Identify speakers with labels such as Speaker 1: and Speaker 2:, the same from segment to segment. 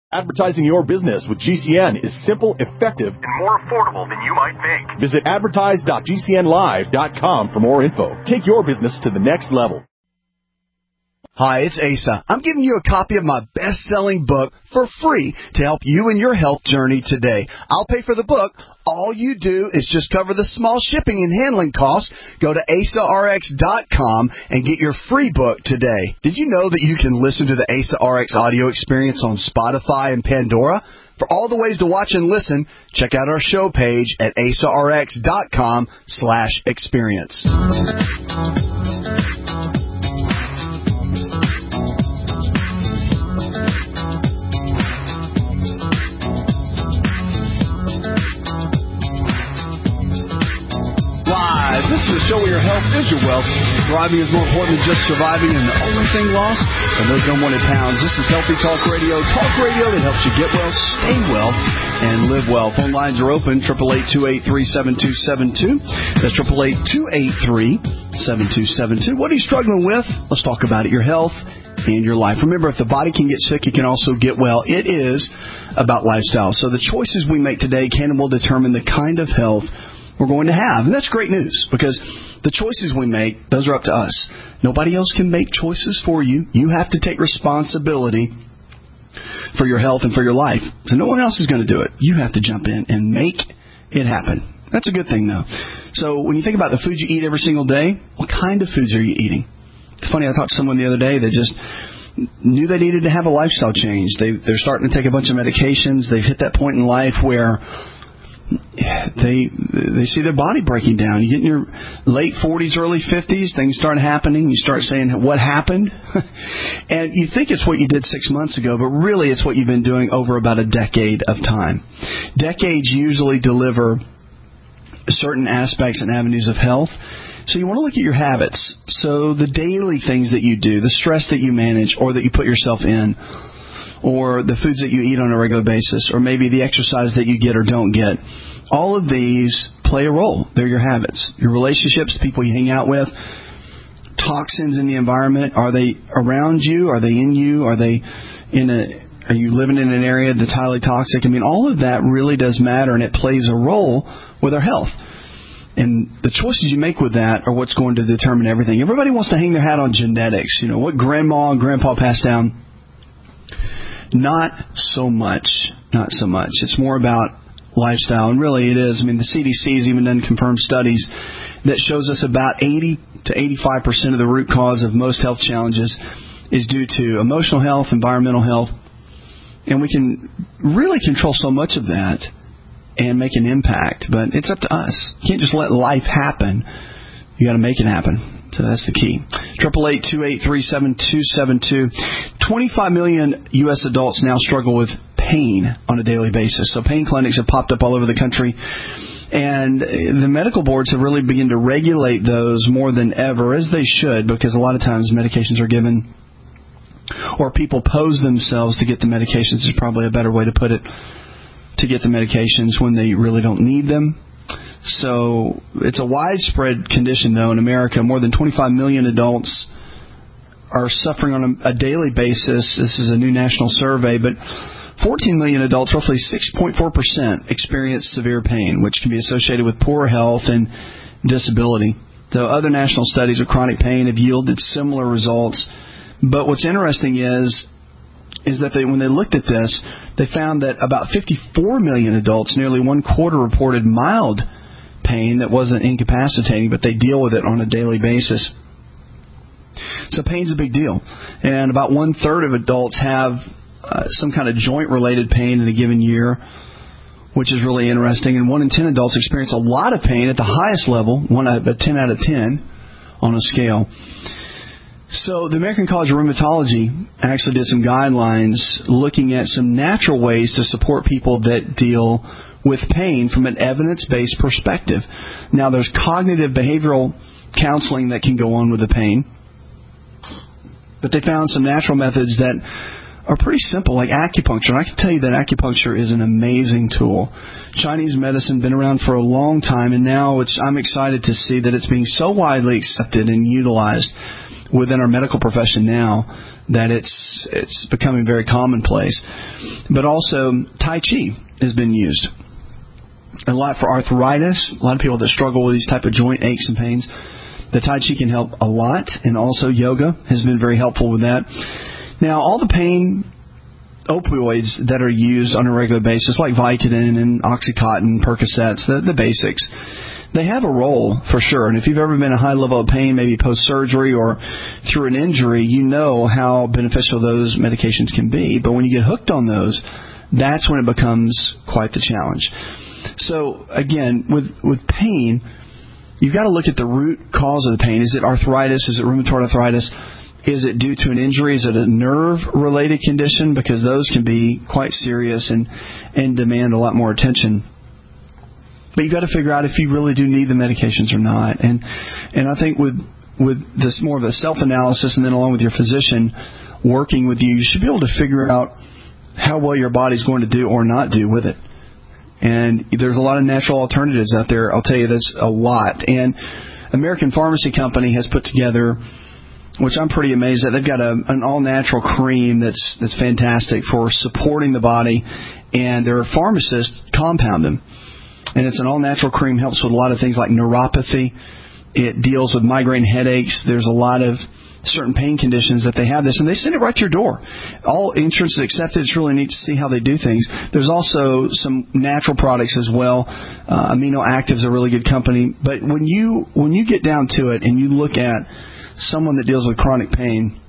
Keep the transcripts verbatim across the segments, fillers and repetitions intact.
Speaker 1: Advertising your business with G C N is simple, effective,
Speaker 2: and more affordable than you might think.
Speaker 1: Visit advertise dot g c n live dot com for more info. Take your business to the next level.
Speaker 3: Hi, it's Asa. I'm giving you a copy of my best-selling book for free to help you in your health journey today. I'll pay for the book. All you do is just cover the small shipping and handling costs. Go to asa r x dot com and get your free book today. Did you know that you can listen to the Asa R X audio experience on Spotify and Pandora? For all the ways to watch and listen, check out our show page at asa r x dot com slash experience. This is a show where your health is your wealth. Thriving is more important than just surviving, and the only thing lost are those unwanted pounds. This is Healthy Talk Radio. Talk radio that helps you get well, stay well, and live well. Phone lines are open, eight eight eight, two eight three, seven two seven two. That's eight eight eight, two eight three, seven two seven two. What are you struggling with? Let's talk about it, your health and your life. Remember, if the body can get sick, it can also get well. It is about lifestyle. So the choices we make today can and will determine the kind of health we're going to have. And that's great news, because the choices we make, those are up to us. Nobody else can make choices for you. You have to take responsibility for your health and for your life. So no one else is going to do it. You have to jump in and make it happen. That's a good thing, though. So when you think about the food you eat every single day, what kind of foods are you eating? It's funny, I talked to someone the other day that just knew they needed to have a lifestyle change. They, they're starting to take a bunch of medications. They've hit that point in life where they they see their body breaking down. You get in your late forties, early fifties, things start happening. You start saying, what happened? And you think it's what you did six months ago, but really it's what you've been doing over about a decade of time. Decades usually deliver certain aspects and avenues of health. So you want to look at your habits. So the daily things that you do, the stress that you manage or that you put yourself in, or the foods that you eat on a regular basis, or maybe the exercise that you get or don't get. All of these play a role. They're your habits, your relationships, people you hang out with, toxins in the environment. Are they around you? Are they in you? Are they in a? Are you living in an area that's highly toxic? I mean, all of that really does matter, and it plays a role with our health. And the choices you make with that are what's going to determine everything. Everybody wants to hang their hat on genetics. You know, what grandma and grandpa passed down. Not so much. Not so much. It's more about lifestyle. And really it is. I mean, the C D C has even done confirmed studies that shows us about eighty to eighty-five percent of the root cause of most health challenges is due to emotional health, environmental health. And we can really control so much of that and make an impact. But it's up to us. You can't just let life happen. You got to make it happen. So that's the key. eight eight eight, two eight three, seven two seven two. twenty-five million U S adults now struggle with pain on a daily basis. So pain clinics have popped up all over the country. And the medical boards have really begun to regulate those more than ever, as they should, because a lot of times medications are given, or people pose themselves to get the medications, is probably a better way to put it, to get the medications when they really don't need them. So it's a widespread condition, though, in America. More than twenty-five million adults are suffering on a, a daily basis. This is a new national survey, but fourteen million adults, roughly six point four percent, experience severe pain, which can be associated with poor health and disability. So other national studies of chronic pain have yielded similar results. But what's interesting is is that they, when they looked at this, they found that about fifty-four million adults, nearly one quarter, reported mild pain that wasn't incapacitating, but they deal with it on a daily basis. So pain's a big deal. And about one-third of adults have uh, some kind of joint-related pain in a given year, which is really interesting. And one in ten adults experience a lot of pain at the highest level, one a ten out of ten on a scale. So the American College of Rheumatology actually did some guidelines looking at some natural ways to support people that deal with pain from an evidence-based perspective. Now, there's cognitive behavioral counseling that can go on with the pain, but they found some natural methods that are pretty simple, like acupuncture. And I can tell you that acupuncture is an amazing tool. Chinese medicine been around for a long time, and now it's, I'm excited to see that it's being so widely accepted and utilized within our medical profession now that it's it's becoming very commonplace. But also, Tai Chi has been used a lot for arthritis. A lot of people that struggle with these type of joint aches and pains, the Tai Chi can help a lot, and also yoga has been very helpful with that. Now, all the pain opioids that are used on a regular basis, like Vicodin and Oxycontin, Percocets, the, the basics, they have a role for sure. And if you've ever been in a high level of pain, maybe post-surgery or through an injury, you know how beneficial those medications can be. But when you get hooked on those, that's when it becomes quite the challenge. So, again, with, with pain, you've got to look at the root cause of the pain. Is it arthritis? Is it rheumatoid arthritis? Is it due to an injury? Is it a nerve-related condition? Because those can be quite serious and, and demand a lot more attention. But you've got to figure out if you really do need the medications or not. And and I think with with this more of a self-analysis, and then along with your physician working with you, you should be able to figure out how well your body's going to do or not do with it. And there's a lot of natural alternatives out there. I'll tell you this a lot. And American Pharmacy Company has put together, which I'm pretty amazed at. They've got a, an all-natural cream that's that's fantastic for supporting the body, and their pharmacists compound them. And it's an all-natural cream, helps with a lot of things like neuropathy. It deals with migraine headaches. There's a lot of certain pain conditions that they have this, and they send it right to your door. All insurance is accepted. It's really neat to see how they do things. There's also some natural products as well. Uh, Amino Active's a really good company. But when you when you get down to it and you look at someone that deals with chronic pain,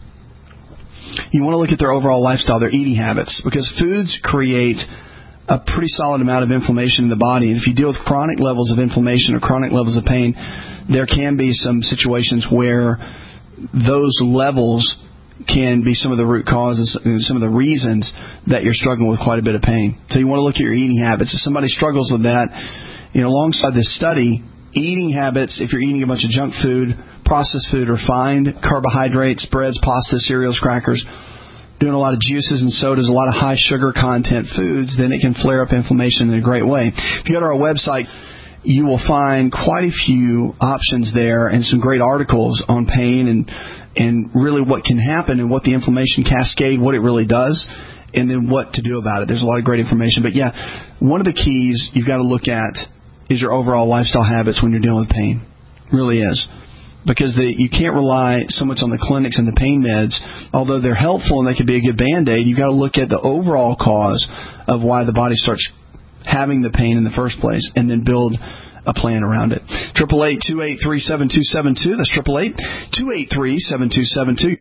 Speaker 3: you want to look at their overall lifestyle, their eating habits, because foods create a pretty solid amount of inflammation in the body. And if you deal with chronic levels of inflammation or chronic levels of pain, there can be some situations where those levels can be some of the root causes, some of the reasons that you're struggling with quite a bit of pain. So you want to look at your eating habits. If somebody struggles with that, you know, alongside this study, eating habits, if you're eating a bunch of junk food, processed food, refined carbohydrates, breads, pasta, cereals, crackers, doing a lot of juices and sodas, a lot of high sugar content foods, then it can flare up inflammation in a great way. If you go to our website, you will find quite a few options there and some great articles on pain and and really what can happen and what the inflammation cascade, what it really does, and then what to do about it. There's a lot of great information. But yeah, one of the keys you've got to look at is your overall lifestyle habits when you're dealing with pain. It really is. Because the, you can't rely so much on the clinics and the pain meds. Although they're helpful and they could be a good Band-Aid, you've got to look at the overall cause of why the body starts having the pain in the first place, and then build a plan around it. eight eight eight, two eight three, seven two seven two. That's eight eight eight, two eight three, seven two seven two.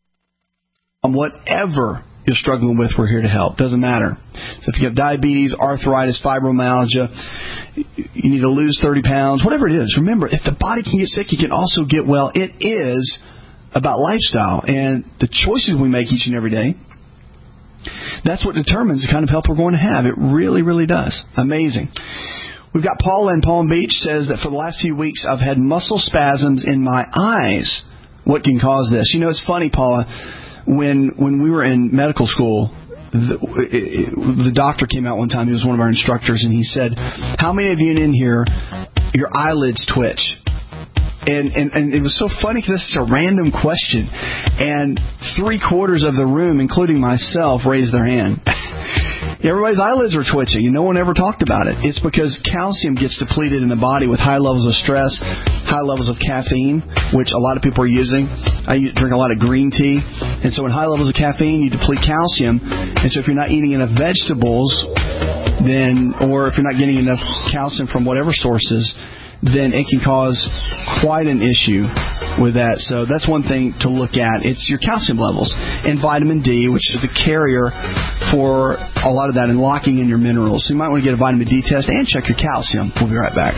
Speaker 3: On whatever you're struggling with, we're here to help. Doesn't matter. So if you have diabetes, arthritis, fibromyalgia, you need to lose thirty pounds, whatever it is, remember, if the body can get sick, it can also get well. It is about lifestyle and the choices we make each and every day. That's what determines the kind of health we're going to have. It really, really does. Amazing. We've got Paula in Palm Beach, says that for the last few weeks I've had muscle spasms in my eyes. What can cause this? You know, it's funny, Paula, when when we were in medical school, the, the doctor came out one time. He was one of our instructors, and he said, how many of you in here, your eyelids twitch? And, and, and it was so funny because this is a random question. And three quarters of the room, including myself, raised their hand. Everybody's eyelids were twitching, and no one ever talked about it. It's because calcium gets depleted in the body with high levels of stress, high levels of caffeine, which a lot of people are using. I drink a lot of green tea. And so in high levels of caffeine, you deplete calcium. And so if you're not eating enough vegetables, then, or if you're not getting enough calcium from whatever sources, then it can cause quite an issue with that. So that's one thing to look at. It's your calcium levels and vitamin D, which is the carrier for a lot of that and locking in your minerals. So you might want to get a vitamin D test and check your calcium. We'll be right back.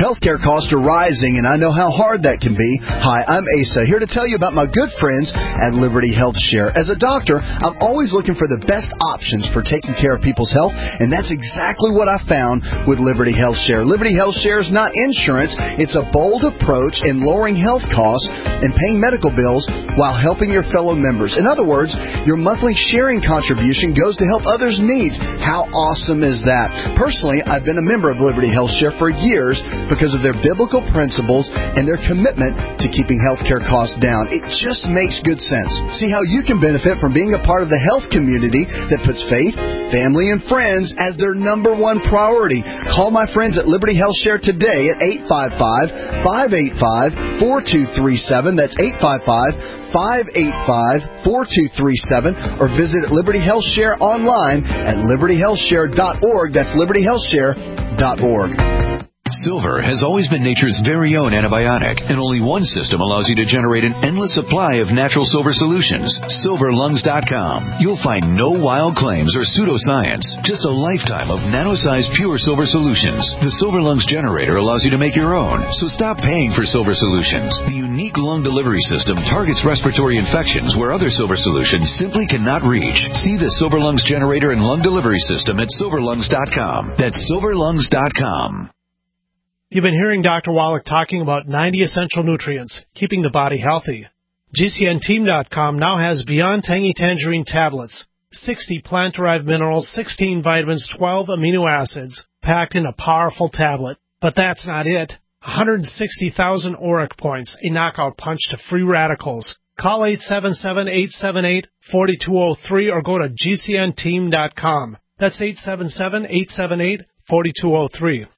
Speaker 3: healthcare costs are rising, and I know how hard that can be. Hi, I'm Asa, here to tell you about my good friends at Liberty Health Share. As a doctor, I'm always looking for the best options for taking care of people's health, and that's exactly what I found with Liberty Health Share. Liberty Health Share is not insurance. It's a bold approach in lowering health costs and paying medical bills while helping your fellow members. In other words, your monthly sharing contribution goes to help others' needs. How awesome is that? Personally, I've been a member of Liberty Health Share for years because of their biblical principles and their commitment to keeping healthcare costs down. It just makes good sense. See how you can benefit from being a part of the health community that puts faith, family, and friends as their number one priority. Call my friends at Liberty Health Share today at eight five five, five eight five, four two three seven. That's eight five five, five eight five, four two three seven. Or visit Liberty Health Share online at liberty health share dot org. That's liberty health share dot org.
Speaker 4: Silver has always been nature's very own antibiotic, and only one system allows you to generate an endless supply of natural silver solutions. silver lungs dot com. You'll find no wild claims or pseudoscience, just a lifetime of nano-sized pure silver solutions. The Silver Lungs generator allows you to make your own, so stop paying for silver solutions. The unique lung delivery system targets respiratory infections where other silver solutions simply cannot reach. See the Silver Lungs generator and lung delivery system at silver lungs dot com. That's silver lungs dot com.
Speaker 5: You've been hearing Doctor Wallach talking about ninety essential nutrients, keeping the body healthy. G C N team dot com now has Beyond Tangy Tangerine tablets, sixty plant-derived minerals, sixteen vitamins, twelve amino acids, packed in a powerful tablet. But that's not it. one hundred sixty thousand auric points, a knockout punch to free radicals. Call eight seven seven, eight seven eight, four two zero three or go to G C N team dot com. That's eight seven seven, eight seven eight, four two zero three.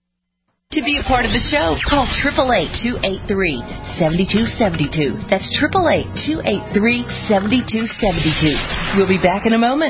Speaker 6: To be a part of the show, call eight eight eight, two eight three, seven two seven two. That's eight eight eight, two eight three, seven two seven two. We'll be back in a moment.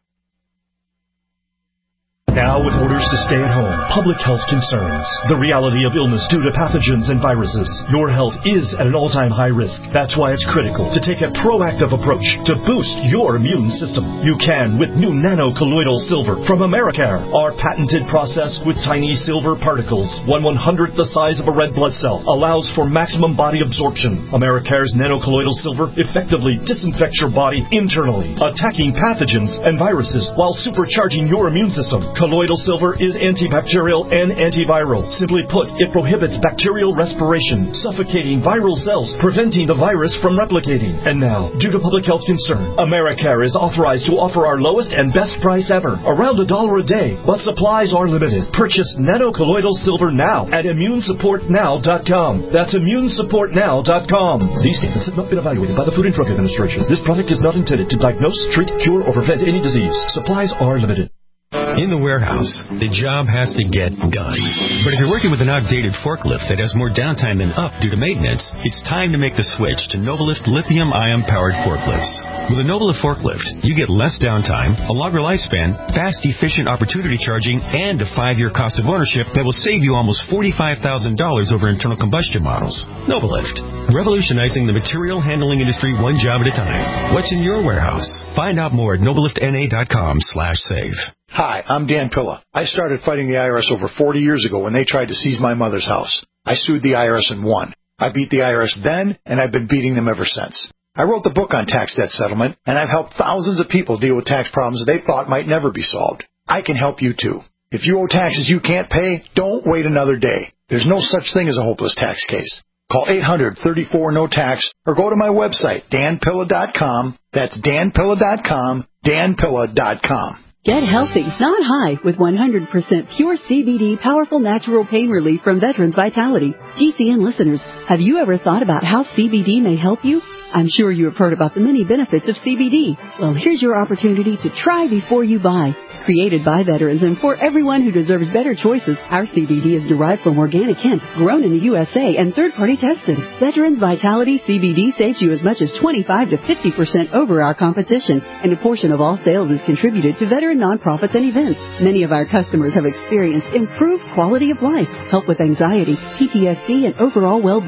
Speaker 7: Now with orders to stay at home, public health concerns, the reality of illness due to pathogens and viruses, your health is at an all-time high risk. That's why it's critical to take a proactive approach to boost your immune system. You can with new nano-colloidal silver from Americare. Our patented process with tiny silver particles, one one-hundredth the size of a red blood cell, allows for maximum body absorption. Americare's nano-colloidal silver effectively disinfects your body internally, attacking pathogens and viruses while supercharging your immune system. Colloidal silver is antibacterial and antiviral. Simply put, it prohibits bacterial respiration, suffocating viral cells, preventing the virus from replicating. And now, due to public health concern, Americare is authorized to offer our lowest and best price ever, around a dollar a day, but supplies are limited. Purchase nano-colloidal silver now at immune support now dot com. That's immune support now dot com. These statements have not been evaluated by the Food and Drug Administration. This product is not intended to diagnose, treat, cure, or prevent any disease. Supplies are limited.
Speaker 8: In the warehouse, the job has to get done. But if you're working with an outdated forklift that has more downtime than up due to maintenance, it's time to make the switch to Novalift lithium-ion powered forklifts. With a Novalift forklift, you get less downtime, a longer lifespan, fast, efficient opportunity charging, and a five-year cost of ownership that will save you almost forty-five thousand dollars over internal combustion models. Novalift, revolutionizing the material handling industry one job at a time. What's in your warehouse? Find out more at novalift n a dot com slash save.
Speaker 9: Hi, I'm Dan Pilla. I started fighting the I R S over forty years ago when they tried to seize my mother's house. I sued the I R S and won. I beat the I R S then, and I've been beating them ever since. I wrote the book on tax debt settlement, and I've helped thousands of people deal with tax problems they thought might never be solved. I can help you too. If you owe taxes you can't pay, don't wait another day. There's no such thing as a hopeless tax case. Call eight hundred, thirty-four, no tax or go to my website, dan pilla dot com. That's dan pilla dot com, dan pilla dot com.
Speaker 10: Get healthy, not high, with one hundred percent pure C B D powerful natural pain relief from Veterans Vitality. G C N listeners, have you ever thought about how C B D may help you? I'm sure you have heard about the many benefits of C B D. Well, here's your opportunity to try before you buy. Created by veterans and for everyone who deserves better choices, our C B D is derived from organic hemp, grown in the U S A and third-party tested. Veterans Vitality C B D saves you as much as twenty-five to fifty percent over our competition, and a portion of all sales is contributed to veteran nonprofits and events. Many of our customers have experienced improved quality of life, help with anxiety, P T S D, and overall well-being.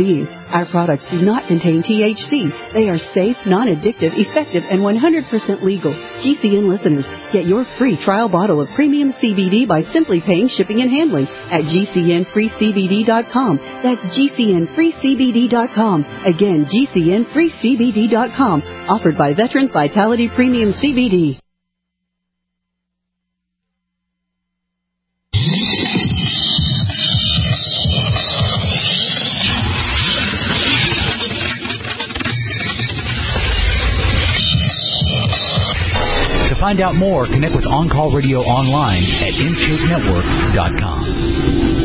Speaker 10: Our products do not contain T H C. They are safe, non-addictive, effective, and one hundred percent legal. G C N listeners, get your free trial bottle of premium C B D by simply paying shipping and handling at G C N free C B D dot com. That's G C N free C B D dot com. Again, G C N free C B D dot com. Offered by Veterans Vitality Premium C B D.
Speaker 11: To find out more, connect with On Call Radio online at in shape network dot com.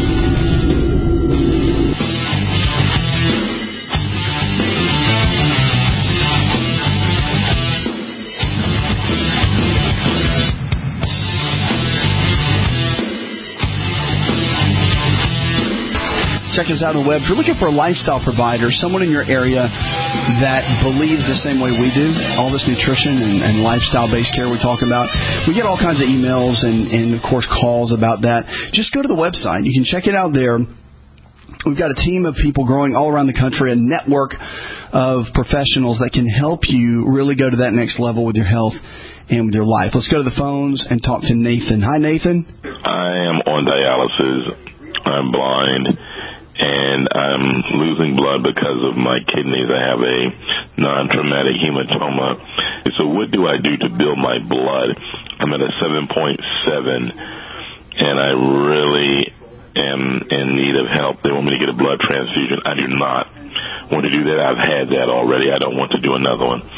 Speaker 3: Check us out on the web. If you're looking for a lifestyle provider, someone in your area that believes the same way we do, all this nutrition and, and lifestyle-based care we talk about, we get all kinds of emails and, and, of course, calls about that. Just go to the website. You can check it out there. We've got a team of people growing all around the country, a network of professionals that can help you really go to that next level with your health and with your life. Let's go to the phones and talk to Nathan. Hi, Nathan.
Speaker 12: I am on dialysis. I'm blind. And I'm losing blood because of my kidneys. I have a non-traumatic hematoma. So what do I do to build my blood? I'm at a seven point seven, and I really am in need of help. They want me to get a blood transfusion. I do not want to do that. I've had that already. I don't want to do another one.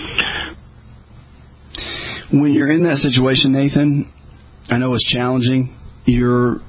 Speaker 3: When you're in that situation, Nathan, I know it's challenging. You're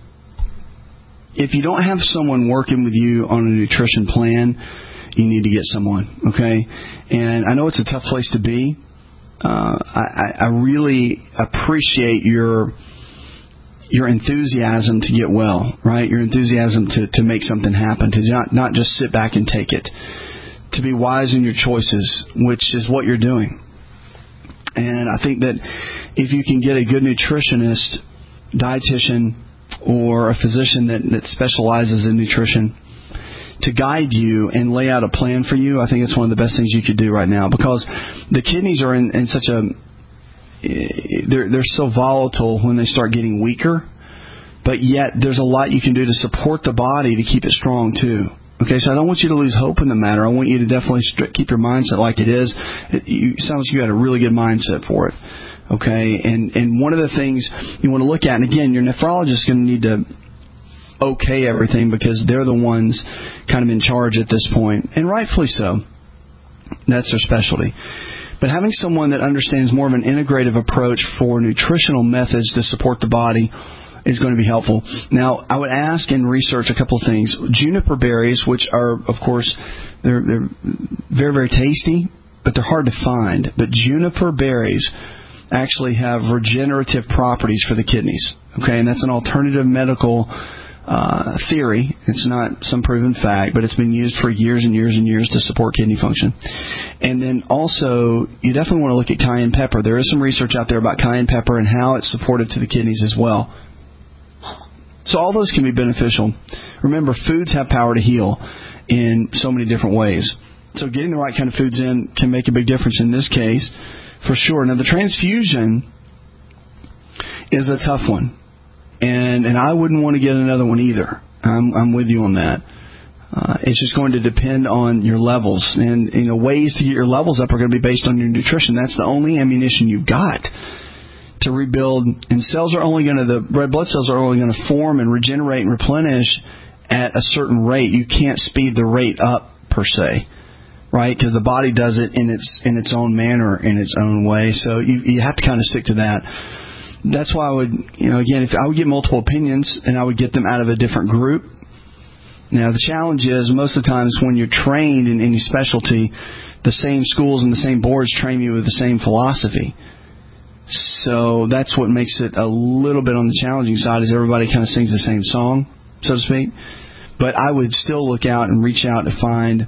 Speaker 3: If you don't have someone working with you on a nutrition plan, you need to get someone, okay? And I know it's a tough place to be. Uh, I, I really appreciate your your enthusiasm to get well, right? Your enthusiasm to, to make something happen, to not, not just sit back and take it, to be wise in your choices, which is what you're doing. And I think that if you can get a good nutritionist, dietitian, or a physician that, that specializes in nutrition to guide you and lay out a plan for you, I think it's one of the best things you could do right now, because the kidneys are in, in such a they're they're so volatile when they start getting weaker, but yet there's a lot you can do to support the body to keep it strong too. Okay, so I don't want you to lose hope in the matter. I want you to definitely st- keep your mindset like it is. It, you, it sounds like you got a really good mindset for it. Okay, and, and one of the things you want to look at, and again, your nephrologist is going to need to okay everything because they're the ones kind of in charge at this point, and rightfully so. That's their specialty. But having someone that understands more of an integrative approach for nutritional methods to support the body is going to be helpful. Now, I would ask and research a couple of things. Juniper berries, which are, of course, they're, they're very, very tasty, but they're hard to find. But juniper berries actually have regenerative properties for the kidneys. Okay, and that's an alternative medical uh, theory. It's not some proven fact, but it's been used for years and years and years to support kidney function. And then also, you definitely want to look at cayenne pepper. There is some research out there about cayenne pepper and how it's supportive to the kidneys as well. So all those can be beneficial. Remember, foods have power to heal in so many different ways. So getting the right kind of foods in can make a big difference in this case, for sure. Now, the transfusion is a tough one, and and I wouldn't want to get another one either. I'm I'm with you on that. Uh, it's just going to depend on your levels, and you know ways to get your levels up are going to be based on your nutrition. That's the only ammunition you've got to rebuild. And cells are only going to the red blood cells are only going to form and regenerate and replenish at a certain rate. You can't speed the rate up per se. Right, because the body does it in its in its own manner, in its own way. So you you have to kind of stick to that. That's why I would, you know, again, if I would get multiple opinions and I would get them out of a different group. Now the challenge is most of the times when you're trained in any specialty, the same schools and the same boards train you with the same philosophy. So that's what makes it a little bit on the challenging side, is everybody kind of sings the same song, so to speak. But I would still look out and reach out to find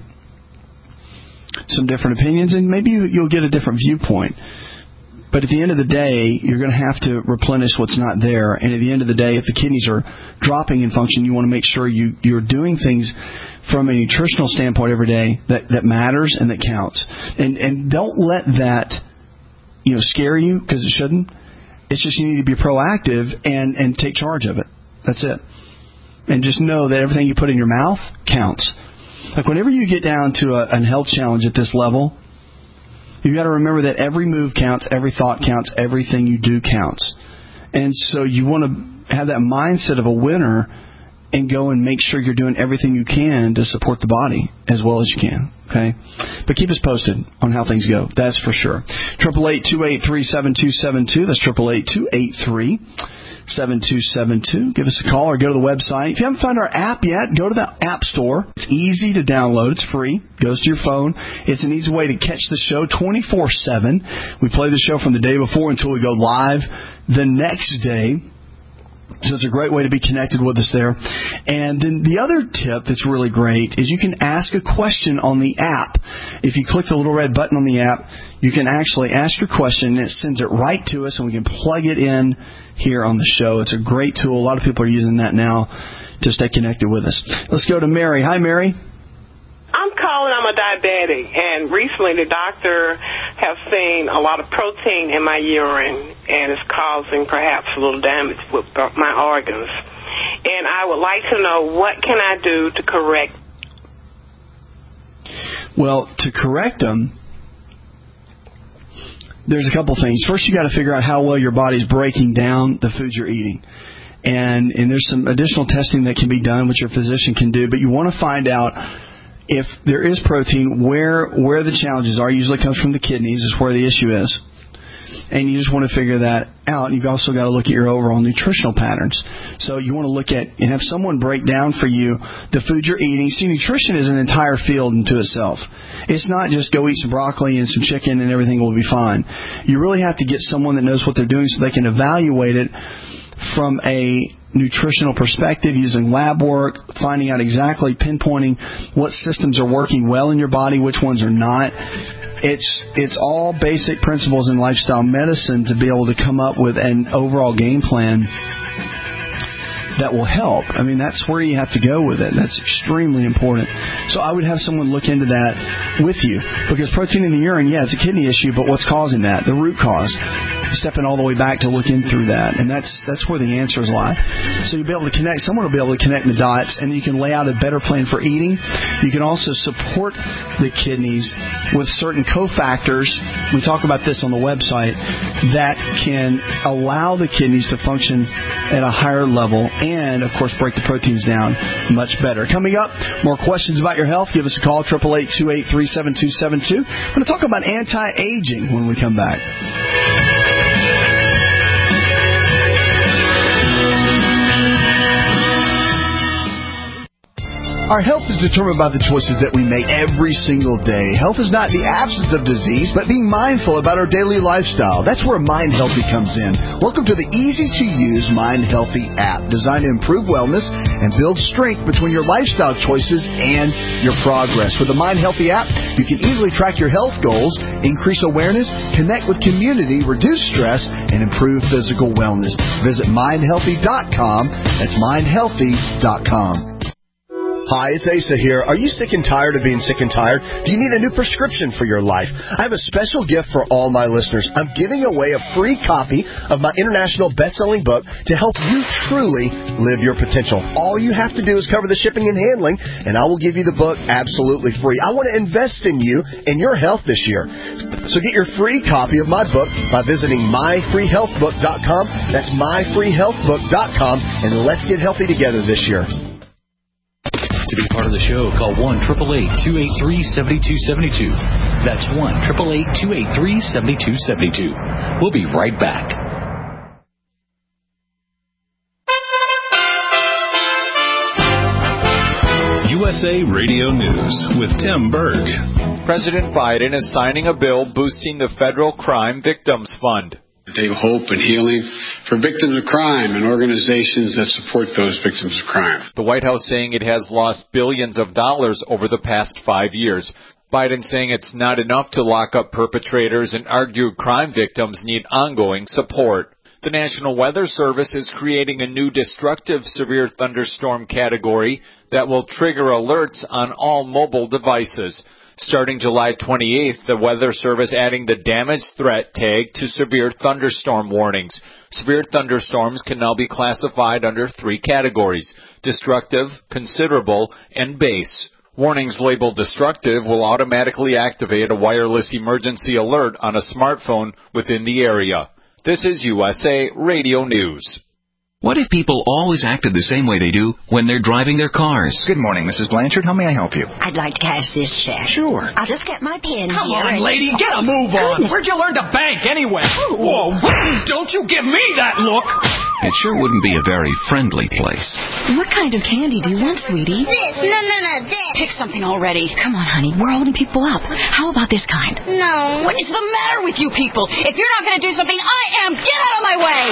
Speaker 3: some different opinions, and maybe you'll get a different viewpoint. But at the end of the day, you're going to have to replenish what's not there. And at the end of the day, if the kidneys are dropping in function, you want to make sure you, you're doing things from a nutritional standpoint every day that, that matters and that counts. And and don't let that, you know, scare you, because it shouldn't. It's just you need to be proactive and, and take charge of it. That's it. And just know that everything you put in your mouth counts. Like whenever you get down to a, a health challenge at this level, you've got to remember that every move counts, every thought counts, everything you do counts. And so you want to have that mindset of a winner and go and make sure you're doing everything you can to support the body as well as you can. Okay? But keep us posted on how things go. That's for sure. eight eight eight, two eight three, seven two seven two. That's eight eight eight, two eight three, seven two seven two. Give us a call or go to the website. If you haven't found our app yet, go to the App Store. It's easy to download. It's free. It goes to your phone. It's an easy way to catch the show twenty-four seven. We play the show from the day before until we go live the next day. So it's a great way to be connected with us there. And then the other tip that's really great is you can ask a question on the app. If you click the little red button on the app, you can actually ask your question, and it sends it right to us, and we can plug it in here on the show. It's a great tool. A lot of people are using that now to stay connected with us. Let's go to Mary. Hi, Mary.
Speaker 13: I'm calling. I'm a diabetic, and recently the doctor has seen a lot of protein in my urine, and it's causing perhaps a little damage with my organs. And I would like to know, what can I do to correct?
Speaker 3: Well, to correct them, there's a couple things. First, you got to figure out how well your body's breaking down the foods you're eating. And, and there's some additional testing that can be done, which your physician can do. But you want to find out if there is protein, where where the challenges are. Usually comes from the kidneys, is where the issue is. And you just want to figure that out. You've also got to look at your overall nutritional patterns. So you want to look at and have someone break down for you the food you're eating. See, nutrition is an entire field unto itself. It's not just go eat some broccoli and some chicken and everything will be fine. You really have to get someone that knows what they're doing so they can evaluate it from a nutritional perspective, using lab work, finding out exactly, pinpointing what systems are working well in your body, which ones are not. It's it's all basic principles in lifestyle medicine to be able to come up with an overall game plan that will help. I mean, that's where you have to go with it. That's extremely important. So I would have someone look into that with you, because protein in the urine, yeah, it's a kidney issue, but what's causing that? The root cause. Stepping all the way back to look in through that, and that's that's where the answers lie. So you'll be able to connect. Someone will be able to connect the dots, and you can lay out a better plan for eating. You can also support the kidneys with certain cofactors. We talk about this on the website that can allow the kidneys to function at a higher level, and of course break the proteins down much better. Coming up, more questions about your health. Give us a call, eight eight eight, two eight three, seven two seven two. We're going to talk about anti-aging when we come back. Our health is determined by the choices that we make every single day. Health is not the absence of disease, but being mindful about our daily lifestyle. That's where Mind Healthy comes in. Welcome to the easy-to-use Mind Healthy app, designed to improve wellness and build strength between your lifestyle choices and your progress. With the Mind Healthy app, you can easily track your health goals, increase awareness, connect with community, reduce stress, and improve physical wellness. Visit mind healthy dot com. That's mind healthy dot com. Hi, it's Asa here. Are you sick and tired of being sick and tired? Do you need a new prescription for your life? I have a special gift for all my listeners. I'm giving away a free copy of my international best-selling book to help you truly live your potential. All you have to do is cover the shipping and handling, and I will give you the book absolutely free. I want to invest in you and your health this year. So get your free copy of my book by visiting my free health book dot com. That's my free health book dot com, and let's get healthy together this year.
Speaker 11: To be part of the show, call one eight eight eight, two eight three, seven two seven two. That's one eight eight eight, two eight three, seven two seven two. We'll be right back.
Speaker 14: U S A Radio News with Tim Berg.
Speaker 15: President Biden is signing a bill boosting the Federal Crime Victims Fund.
Speaker 16: They hope and healing for victims of crime and organizations that support those victims of crime.
Speaker 15: The White House saying it has lost billions of dollars over the past five years. Biden saying it's not enough to lock up perpetrators and argued crime victims need ongoing support. The National Weather Service is creating a new destructive severe thunderstorm category that will trigger alerts on all mobile devices. Starting July twenty-eighth, the Weather Service adding the damage threat tag to severe thunderstorm warnings. Severe thunderstorms can now be classified under three categories: destructive, considerable, and base. Warnings labeled destructive will automatically activate a wireless emergency alert on a smartphone within the area. This is U S A Radio News.
Speaker 17: What if people always acted the same way they do when they're driving their cars?
Speaker 18: Good morning, Missus Blanchard. How may I help you?
Speaker 19: I'd like to cash this check.
Speaker 18: Sure.
Speaker 19: I'll just get my pen
Speaker 20: Come
Speaker 19: here.
Speaker 20: on,
Speaker 19: and...
Speaker 20: lady, get a move on.
Speaker 19: Goodness.
Speaker 20: Where'd you learn to bank anyway? Whoa, don't you give me that look.
Speaker 17: It sure wouldn't be a very friendly place.
Speaker 19: What kind of candy do you want, sweetie?
Speaker 21: This. No, no, no, this.
Speaker 19: Pick something already. Come on, honey. We're holding people up. How about this kind?
Speaker 21: No.
Speaker 19: What is the matter with you people? If you're not going to do something, I am. Get out of my way.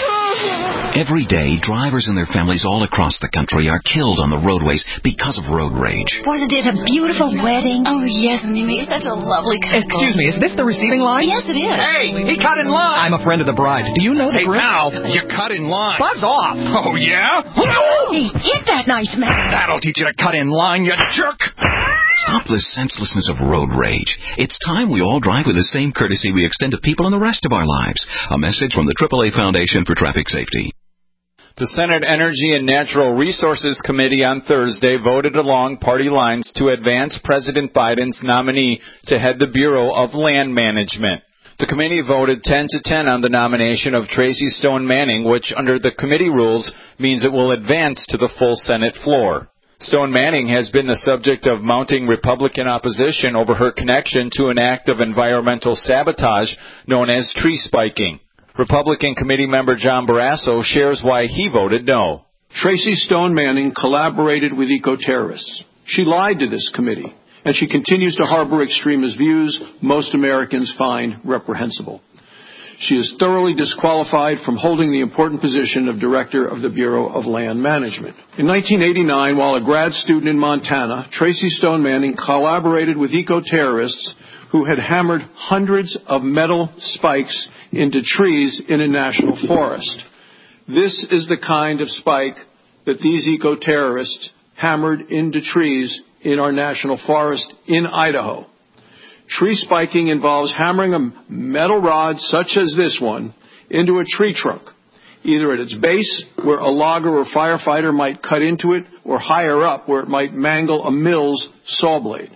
Speaker 17: Every day, drivers and their families all across the country are killed on the roadways because of road rage.
Speaker 19: Wasn't it a beautiful wedding? Oh, yes, and they made such a lovely couple.
Speaker 20: Excuse me, is this the receiving line?
Speaker 19: Yes, it is.
Speaker 20: Hey, he cut in line. I'm a friend of the bride. Do you know the
Speaker 22: Hey,
Speaker 20: bride?
Speaker 22: pal, you cut in line.
Speaker 20: Buzz off.
Speaker 22: Oh, yeah?
Speaker 19: Hey, hit that nice man.
Speaker 22: That'll teach you to cut in line, you jerk.
Speaker 17: Stop the senselessness of road rage. It's time we all drive with the same courtesy we extend to people in the rest of our lives. A message from the triple A Foundation for Traffic Safety.
Speaker 15: The Senate Energy and Natural Resources Committee on Thursday voted along party lines to advance President Biden's nominee to head the Bureau of Land Management. The committee voted ten to ten on the nomination of Tracy Stone Manning, which under the committee rules means it will advance to the full Senate floor. Stone Manning has been the subject of mounting Republican opposition over her connection to an act of environmental sabotage known as tree spiking. Republican committee member John Barrasso shares why he voted no.
Speaker 23: Tracy Stone Manning collaborated with eco-terrorists. She lied to this committee, and she continues to harbor extremist views most Americans find reprehensible. She is thoroughly disqualified from holding the important position of Director of the Bureau of Land Management. In nineteen eighty-nine, while a grad student in Montana, Tracy Stone Manning collaborated with eco-terrorists who had hammered hundreds of metal spikes into trees in a national forest. This is the kind of spike that these eco-terrorists hammered into trees in our national forest in Idaho. Tree spiking involves hammering a metal rod such as this one into a tree trunk, either at its base, where a logger or firefighter might cut into it, or higher up, where it might mangle a mill's saw blade.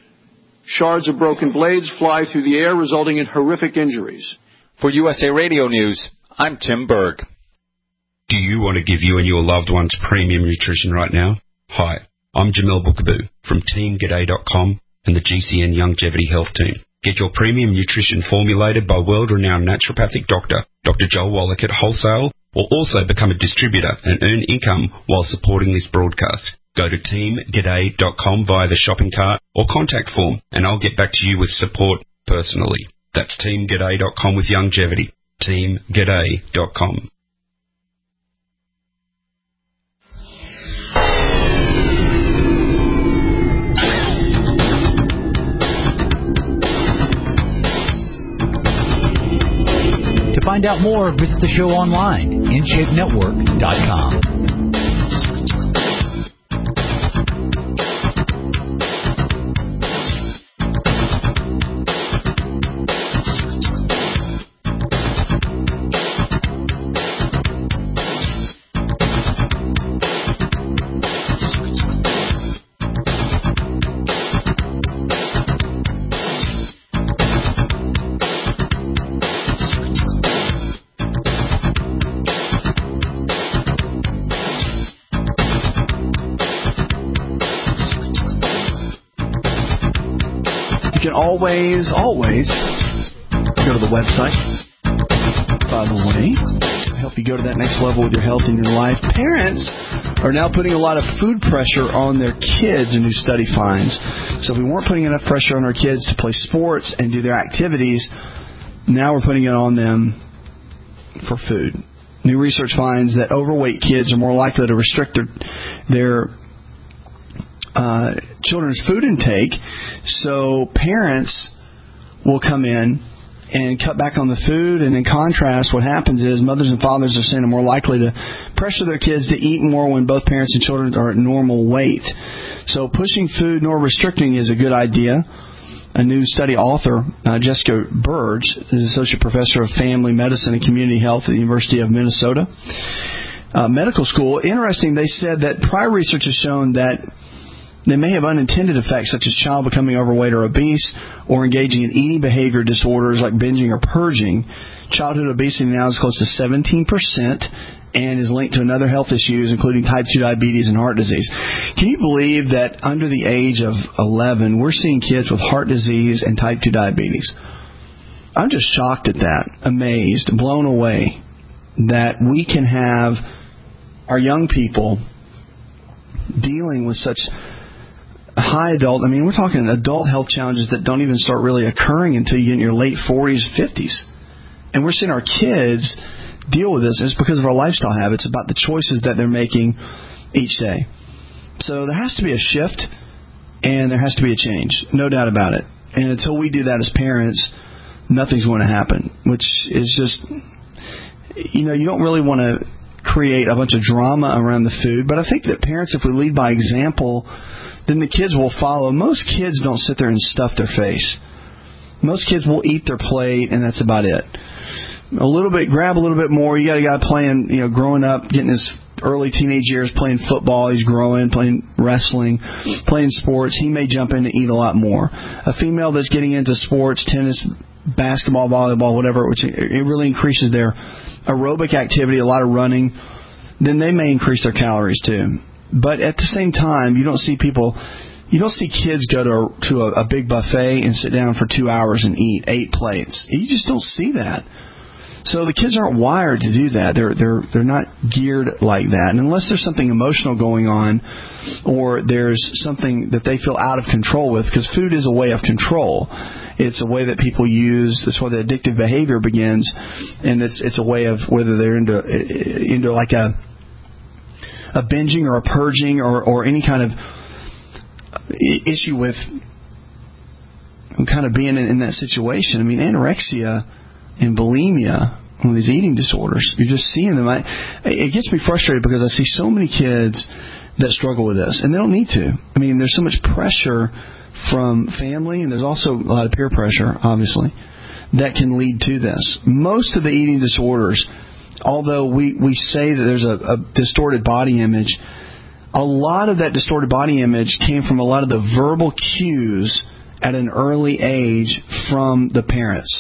Speaker 23: Shards of broken blades fly through the air, resulting in horrific injuries.
Speaker 15: For U S A Radio News, I'm Tim Berg.
Speaker 24: Do you want to give you and your loved ones premium nutrition right now? Hi, I'm Jamel Bookaboo from Team G'day dot com and the G C N Longevity Health Team. Get your premium nutrition formulated by world-renowned naturopathic doctor, Doctor Joel Wallach at wholesale, or also become a distributor and earn income while supporting this broadcast. Go to Team G'day dot com via the shopping cart or contact form, and I'll get back to you with support personally. That's Team G'day dot com with longevity. Team G'day dot com.
Speaker 11: To find out more, visit the show online, in shape network dot com.
Speaker 3: Always, always go to the website. By the way, to help you go to that next level with your health and your life, parents are now putting a lot of food pressure on their kids, a new study finds. So if we weren't putting enough pressure on our kids to play sports and do their activities, now we're putting it on them for food. New research finds that overweight kids are more likely to restrict their their Uh, children's food intake, so parents will come in and cut back on the food. And in contrast, what happens is mothers and fathers are saying are more likely to pressure their kids to eat more when both parents and children are at normal weight. So pushing food nor restricting is a good idea. A new study author, uh, Jessica Burge, is Associate Professor of Family Medicine and Community Health at the University of Minnesota uh, Medical School. Interesting, they said that prior research has shown that they may have unintended effects such as child becoming overweight or obese or engaging in eating behavior disorders like binging or purging. Childhood obesity now is close to seventeen percent and is linked to another health issues, including type two diabetes and heart disease. Can you believe that under the age of eleven, we're seeing kids with heart disease and type two diabetes? I'm just shocked at that, amazed, blown away that we can have our young people dealing with such high adult, I mean, we're talking adult health challenges that don't even start really occurring until you get in your late forties, fifties. And we're seeing our kids deal with this. It's because of our lifestyle habits, about the choices that they're making each day. So there has to be a shift, and there has to be a change, no doubt about it. And until we do that as parents, nothing's going to happen, which is just, you know, you don't really want to create a bunch of drama around the food. But I think that parents, if we lead by example, then the kids will follow. Most kids don't sit there and stuff their face. Most kids will eat their plate, and that's about it. A little bit, grab a little bit more. You got a guy playing, you know, growing up, getting his early teenage years, playing football. He's growing, playing wrestling, playing sports. He may jump in and eat a lot more. A female that's getting into sports, tennis, basketball, volleyball, whatever, which it really increases their aerobic activity, a lot of running, then they may increase their calories too. But at the same time, you don't see people, you don't see kids go to, to a, a big buffet and sit down for two hours and eat eight plates. You just don't see that. So the kids aren't wired to do that. They're they're they're not geared like that. And unless there's something emotional going on, or there's something that they feel out of control with, because food is a way of control. It's a way that people use. That's where the addictive behavior begins, and it's it's a way of whether they're into into like a a binging or a purging or or any kind of issue with kind of being in, in that situation. I mean, anorexia and bulimia, one of these eating disorders, you're just seeing them. I, it gets me frustrated because I see so many kids that struggle with this, and they don't need to. I mean, there's so much pressure from family, and there's also a lot of peer pressure, obviously, that can lead to this. Most of the eating disorders, although we, we say that there's a, a distorted body image, a lot of that distorted body image came from a lot of the verbal cues at an early age from the parents.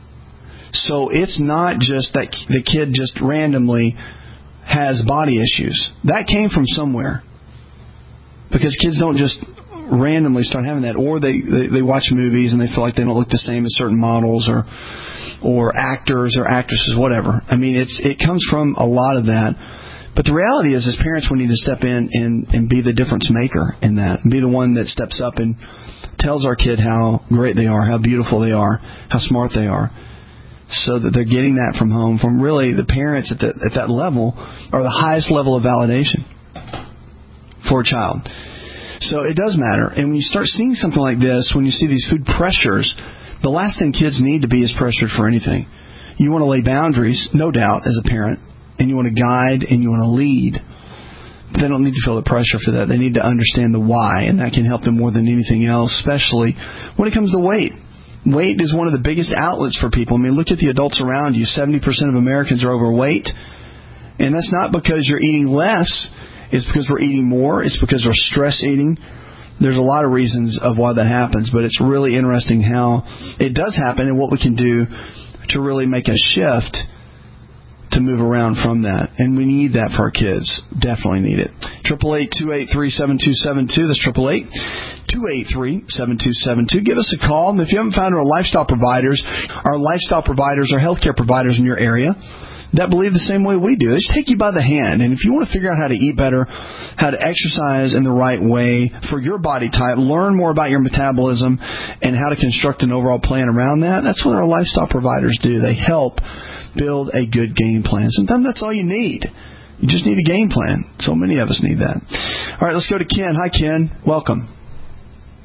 Speaker 3: So it's not just that the kid just randomly has body issues. That came from somewhere. Because kids don't just randomly start having that. Or they, they, they watch movies and they feel like they don't look the same as certain models or or actors or actresses, whatever. I mean, it's it comes from a lot of that. But the reality is, as parents, we need to step in and, and be the difference maker in that. Be the one that steps up and tells our kid how great they are, how beautiful they are, how smart they are. So that they're getting that from home, from really the parents at, the, at that level are the highest level of validation for a child. So it does matter. And when you start seeing something like this, when you see these food pressures, the last thing kids need to be is pressured for anything. You want to lay boundaries, no doubt, as a parent, and you want to guide and you want to lead. But they don't need to feel the pressure for that. They need to understand the why, and that can help them more than anything else, especially when it comes to weight. Weight is one of the biggest outlets for people. I mean, look at the adults around you. seventy percent of Americans are overweight. And that's not because you're eating less. It's because we're eating more. It's because we're stress eating. There's a lot of reasons of why that happens. But it's really interesting how it does happen and what we can do to really make a shift to move around from that. And we need that for our kids. Definitely need it. eight eight eight, two eight three, seven two seven two. That's eight eight eight, two eight three, seven two seven two. Give us a call. And if you haven't found our lifestyle providers, our lifestyle providers are healthcare providers in your area that believe the same way we do. They just take you by the hand. And if you want to figure out how to eat better, how to exercise in the right way for your body type, learn more about your metabolism and how to construct an overall plan around that, that's what our lifestyle providers do. They help build a good game plan. Sometimes that's all you need. You just need a game plan. So many of us need that. All right, let's go to Ken. Hi, Ken. Welcome.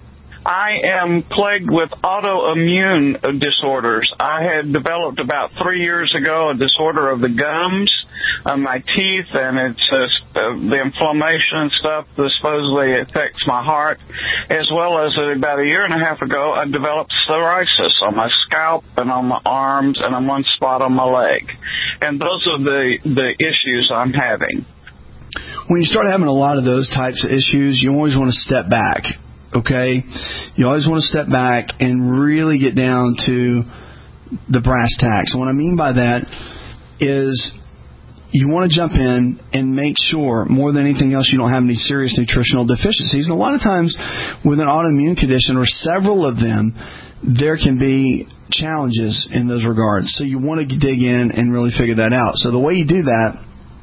Speaker 1: I am plagued with autoimmune disorders. I had developed about three years ago a disorder of the gums, uh, my teeth, and it's uh, uh, the inflammation and stuff that supposedly affects my heart, as well as uh, about a year and a half ago, I developed psoriasis on my scalp and on my arms and on one spot on my leg. And those are the, the issues I'm having.
Speaker 3: When you start having a lot of those types of issues, you always want to step back. Okay, you always want to step back and really get down to the brass tacks. And what I mean by that is you want to jump in and make sure, more than anything else, you don't have any serious nutritional deficiencies. And a lot of times with an autoimmune condition, or several of them, there can be challenges in those regards. So you want to dig in and really figure that out. So the way you do that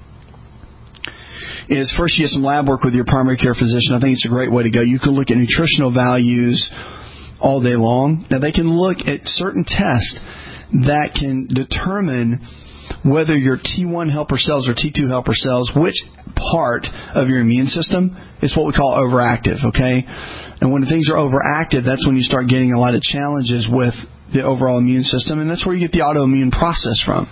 Speaker 3: is first you get some lab work with your primary care physician. I think it's a great way to go. You can look at nutritional values all day long. Now, they can look at certain tests that can determine whether your T one helper cells or T two helper cells, which part of your immune system is what we call overactive, okay? And when things are overactive, that's when you start getting a lot of challenges with the overall immune system, and that's where you get the autoimmune process from.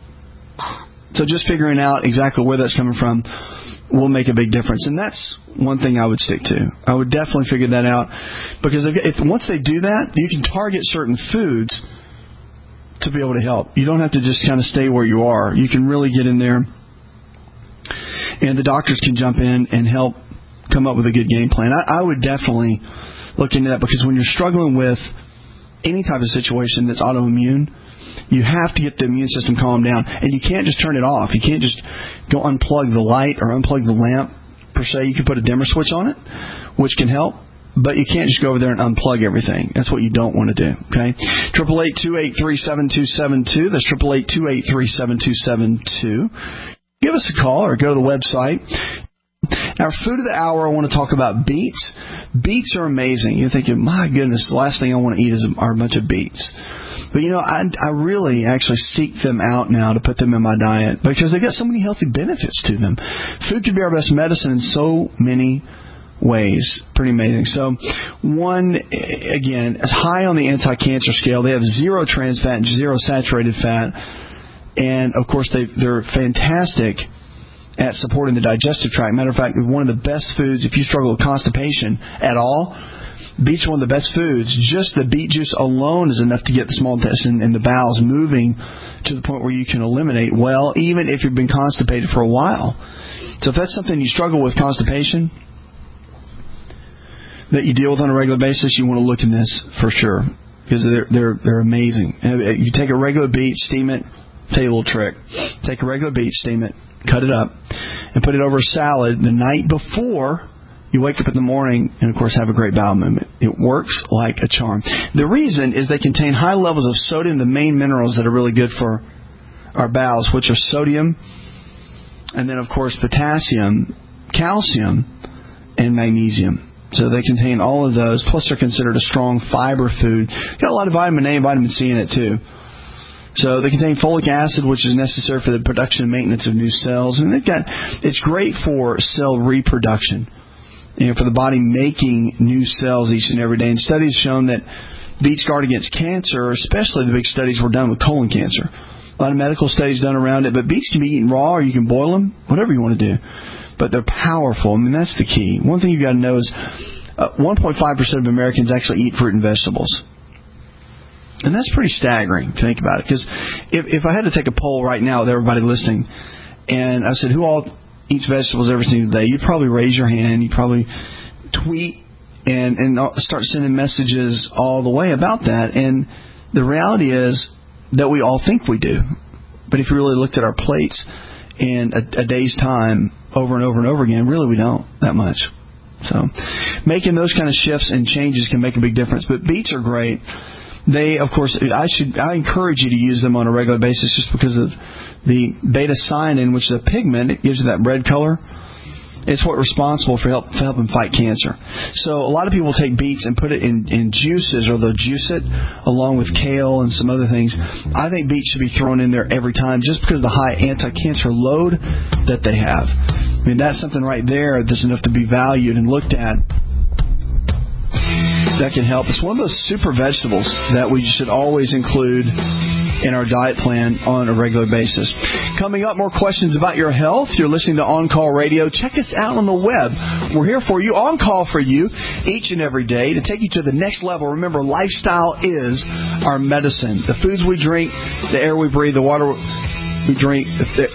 Speaker 3: So just figuring out exactly where that's coming from will make a big difference. And that's one thing I would stick to. I would definitely figure that out, because if, if once they do that, you can target certain foods to be able to help. You don't have to just kind of stay where you are. You can really get in there, and the doctors can jump in and help come up with a good game plan. I, I would definitely look into that, because when you're struggling with any type of situation that's autoimmune, you have to get the immune system calmed down, and you can't just turn it off. You can't just go unplug the light or unplug the lamp, per se. You can put a dimmer switch on it, which can help, but you can't just go over there and unplug everything. That's what you don't want to do, okay? eight eight eight, two eight three, seven two seven two. That's eight eight eight, two eight three, seven two seven two. Give us a call or go to the website. Our food of the hour, I want to talk about beets. Beets are amazing. You're thinking, my goodness, the last thing I want to eat is are a bunch of beets. But, you know, I, I really actually seek them out now to put them in my diet, because they've got so many healthy benefits to them. Food can be our best medicine in so many ways. Pretty amazing. So, one, again, is high on the anti-cancer scale. They have zero trans fat and zero saturated fat. And, of course, they, they're fantastic at supporting the digestive tract. Matter of fact, one of the best foods, if you struggle with constipation at all, beets are one of the best foods. Just the beet juice alone is enough to get the small intestine and the bowels moving to the point where you can eliminate well, even if you've been constipated for a while. So if that's something you struggle with, constipation, that you deal with on a regular basis, you want to look in this for sure, because they're they're they're amazing. You take a regular beet, steam it. Tell you a little trick. Take a regular beet, steam it, cut it up, and put it over a salad the night before you wake up in the morning, and, of course, have a great bowel movement. It works like a charm. The reason is they contain high levels of sodium, the main minerals that are really good for our bowels, which are sodium, and then, of course, potassium, calcium, and magnesium. So they contain all of those, plus they're considered a strong fiber food. Got a lot of vitamin A and vitamin C in it, too. So they contain folic acid, which is necessary for the production and maintenance of new cells. And they've got, it's great for cell reproduction, you know, for the body making new cells each and every day. And studies shown that beets guard against cancer, especially the big studies were done with colon cancer. A lot of medical studies done around it. But beets can be eaten raw, or you can boil them, whatever you want to do. But they're powerful. I mean, that's the key. One thing you've got to know is uh, one point five percent of Americans actually eat fruit and vegetables. And that's pretty staggering to think about it. Because if, if I had to take a poll right now with everybody listening, and I said, who all eats vegetables every single day, you'd probably raise your hand. You'd probably tweet and, and start sending messages all the way about that. And the reality is that we all think we do. But if you really looked at our plates in a, a day's time over and over and over again, really we don't that much. So making those kind of shifts and changes can make a big difference. But beets are great. They, of course, I should I encourage you to use them on a regular basis, just because of the beta-cyanin, which is a pigment. It gives you that red color. It's what's responsible for, help, for helping fight cancer. So a lot of people take beets and put it in, in juices, or they'll juice it along with kale and some other things. I think beets should be thrown in there every time, just because of the high anti-cancer load that they have. I mean, that's something right there that's enough to be valued and looked at. that can help. It's one of those super vegetables that we should always include in our diet plan on a regular basis. Coming up, more questions about your health. You're listening to On Call Radio. Check us out on the web. We're here for you, on call for you, each and every day to take you to the next level. Remember, lifestyle is our medicine. The foods we drink, the air we breathe, the water we drink, the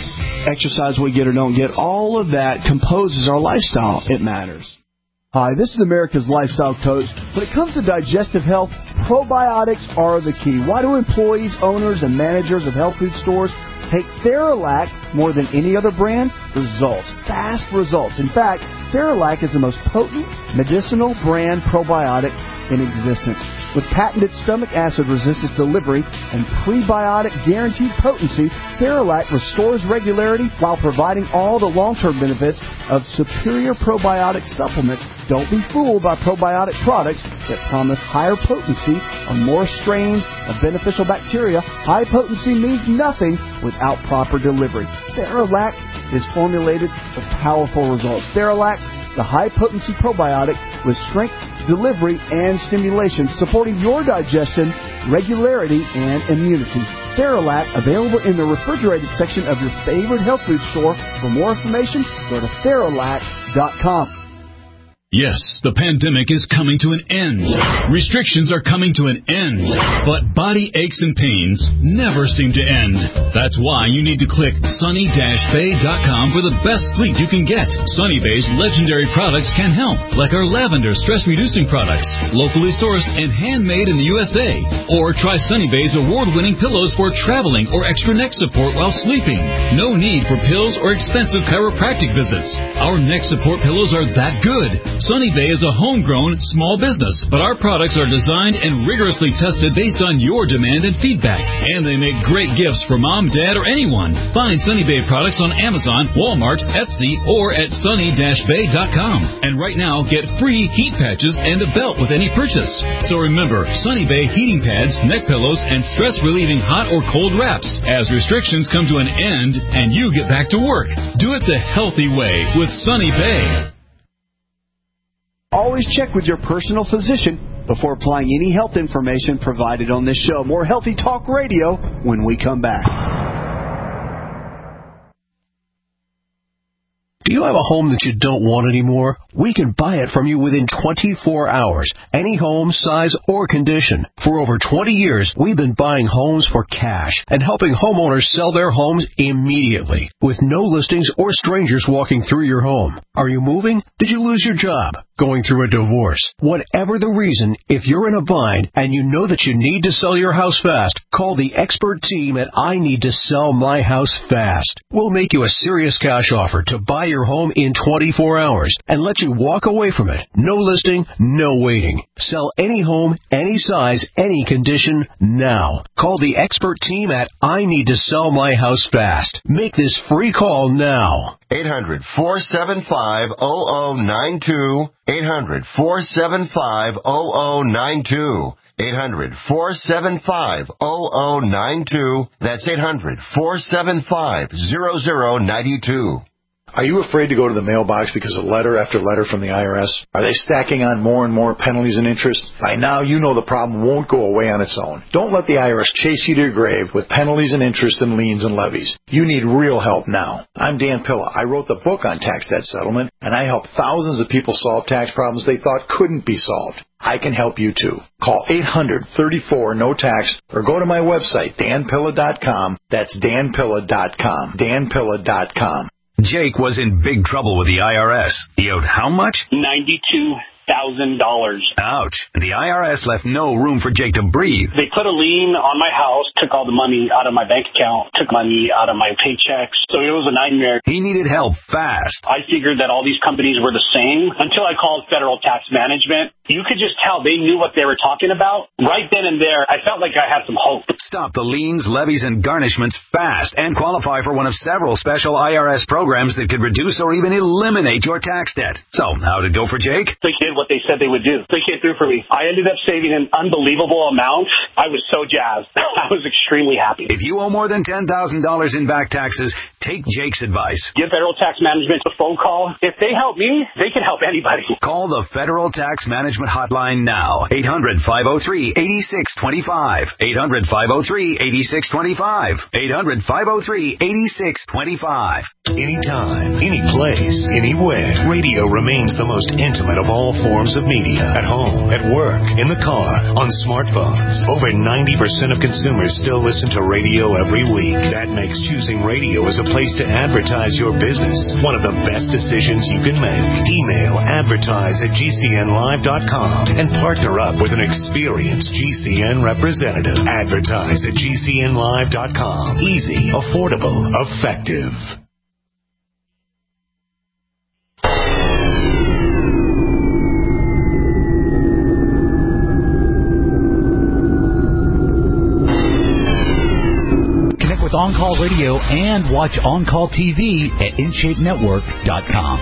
Speaker 3: exercise we get or don't get, all of that composes our lifestyle. It matters. Hi, this is America's Lifestyle Coach. When it comes to digestive health, probiotics are the key. Why do employees, owners, and managers of health food stores take Theralac more than any other brand? Results. Fast results. In fact, Theralac is the most potent medicinal brand probiotic in existence. With patented stomach acid resistance delivery and prebiotic guaranteed potency, Theralac restores regularity while providing all the long-term benefits of superior probiotic supplements. Don't be fooled by probiotic products that promise higher potency or more strains of beneficial bacteria. High potency means nothing without proper delivery. Theralac is formulated for powerful results. Theralac, the high-potency probiotic with strength, delivery, and stimulation, supporting your digestion, regularity, and immunity. Theralac, available in the refrigerated section of your favorite health food store. For more information, go to Theralac dot com.
Speaker 2: Yes, the pandemic is coming to an end. Restrictions are coming to an end. But body aches and pains never seem to end. That's why you need to click Sunny Bay dot com for the best sleep you can get. Sunny Bay's legendary products can help, like our lavender stress-reducing products, locally sourced and handmade in the U S A. Or try Sunny Bay's award-winning pillows for traveling or extra neck support while sleeping. No need for pills or expensive chiropractic visits. Our neck support pillows are that good. Sunny Bay is a homegrown small business, but our products are designed and rigorously tested based on your demand and feedback. And they make great gifts for mom, dad, or anyone. Find Sunny Bay products on Amazon, Walmart, Etsy, or at Sunny Bay dot com. And right now, get free heat patches and a belt with any purchase. So remember, Sunny Bay heating pads, neck pillows, and stress-relieving hot or cold wraps as restrictions come to an end and you get back to work. Do it the healthy way with Sunny Bay.
Speaker 3: Always check with your personal physician before applying any health information provided on this show. More Healthy Talk Radio when we come back.
Speaker 4: Do you have a home that you don't want anymore? We can buy it from you within twenty-four hours. Any home, size, or condition. For over twenty years, we've been buying homes for cash and helping homeowners sell their homes immediately with no listings or strangers walking through your home. Are you moving? Did you lose your job? Going through a divorce? Whatever the reason, if you're in a bind and you know that you need to sell your house fast, call the expert team at I Need to Sell My House Fast. We'll make you a serious cash offer to buy your home in twenty-four hours and let you walk away from it. No listing, no waiting. Sell any home, any size, any condition, now. Call the expert team at I Need to Sell My House Fast. Make this free call now.
Speaker 5: eight hundred, four seven five, zero zero nine two. eight hundred, four seven five, zero zero nine two. eight hundred, four seven five, zero zero nine two. That's eight hundred, four seven five, zero zero nine two.
Speaker 9: Are you afraid to go to the mailbox because of letter after letter from the I R S? Are they stacking on more and more penalties and interest? By now, you know the problem won't go away on its own. Don't let the I R S chase you to your grave with penalties and interest and liens and levies. You need real help now. I'm Dan Pilla. I wrote the book on tax debt settlement, and I helped thousands of people solve tax problems they thought couldn't be solved. I can help you too. Call eight hundred, thirty-four, no tax or go to my website, dan pilla dot com. That's dan pilla dot com. dan pilla dot com.
Speaker 21: Jake was in big trouble with the I R S. He owed how much?
Speaker 25: ninety-two thousand dollars.
Speaker 21: Ouch. And the I R S left no room for Jake to breathe.
Speaker 25: They put a lien on my house, took all the money out of my bank account, took money out of my paychecks. So it was a nightmare.
Speaker 21: He needed help fast.
Speaker 25: I figured that all these companies were the same until I called Federal Tax Management. You could just tell they knew what they were talking about. Right then and there, I felt like I had some hope.
Speaker 21: Stop the liens, levies, and garnishments fast and qualify for one of several special I R S programs that could reduce or even eliminate your tax debt. So, how'd it go for Jake?
Speaker 25: They did what they said they would do. They came through for me. I ended up saving an unbelievable amount. I was so jazzed. I was extremely happy.
Speaker 21: If you owe more than ten thousand dollars in back taxes, Take Jake's advice.
Speaker 25: Give Federal Tax Management a phone call. If they help me, they can help anybody.
Speaker 21: Call the Federal Tax Management Hotline now. eight hundred, five oh three, eight six two five. eight hundred, five oh three, eight six two five. eight hundred, five oh three, eight six two five.
Speaker 6: Anytime, any place, anywhere. Radio remains the most intimate of all forms of media. At home, at work, in the car, on smartphones. Over ninety percent of consumers still listen to radio every week. That makes choosing radio as a place to advertise your business one of the best decisions you can make. Email advertise at g c n live dot com and partner up with an experienced G C N representative. Advertise at g c n live dot com. Easy, affordable, effective.
Speaker 11: With On Call Radio and watch On Call T V at in shape network dot com.